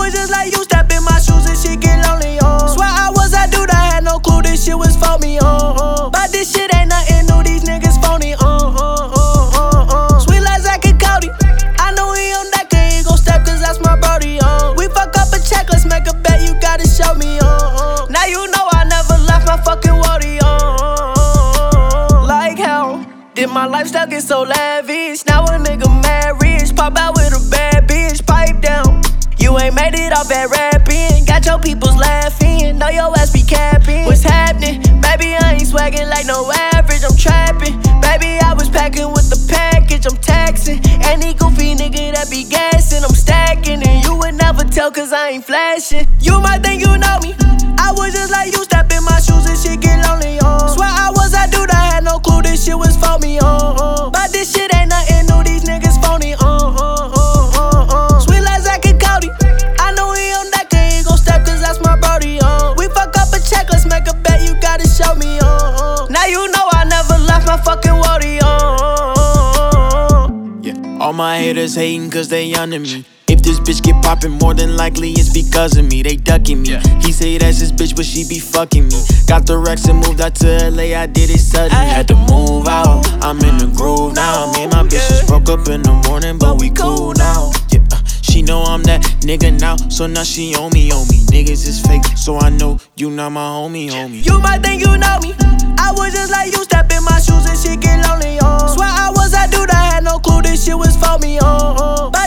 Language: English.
was just like you, step in my shoes and shit get lonely, Swear I was that dude, I had no clue this shit was for me, But this shit ain't nothing new, these niggas phony, Sweet like Zach and Cody. I know he on that, he ain't gon' step cause that's my brody, We fuck up a check, let's make a bet, you gotta show me, Now you know I never left my fucking woody, Like how did my lifestyle get so lavish? Now a nigga mad rich, pop out with a bad bitch, pipe down. You ain't made it off that rapping, got your peoples laughing, know your ass be capping. What's happening? Baby, I ain't swagging like no average, I'm trapping. Baby, I was packing with the package, I'm taxing. Any goofy nigga that be gassing, I'm stacking. And you would never tell cause I ain't flashing. You might think you know me, I was just like you, step in my shoes and shit get lonely, Swear I was that dude, I had no clue this shit was for me, But this shit ain't nothing new, these niggas phony, Sweet like Zach and Cody. I know he on that, he ain't gon' step cause that's my brody, We fuck up a check, let's make a bet, you gotta show me, Now you know I never left my fucking woody, Yeah, all my haters hating cause they under me. If this bitch get poppin', more than likely it's because of me. They ducking me. He say that's his bitch, but she be fucking me. Got the Rex and moved out to LA, I did it sudden. Had to move out, I'm in the groove now. Me and my bitch just broke up in the morning, but we cool now. Yeah, she know I'm that nigga now, so now she on me. Niggas is fake, so I know you not my homie. You might think you know me, I was just like you, step in my shoes and shit get lonely, Swear I was that dude, I had no clue this shit was for me,